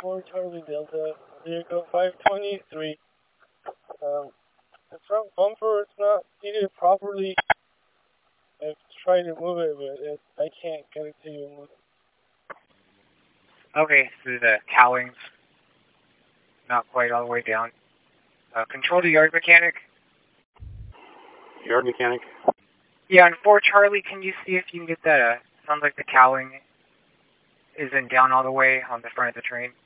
4 Charlie Delta, vehicle 523. The front bumper is not seated properly. I've tried to move it, but I can't get it to move. Okay, so the cowling's not quite all the way down. Control the yard mechanic. Yard mechanic? Yeah, on 4 Charlie, can you see if you can get that? Sounds like the cowling isn't down all the way on the front of the train.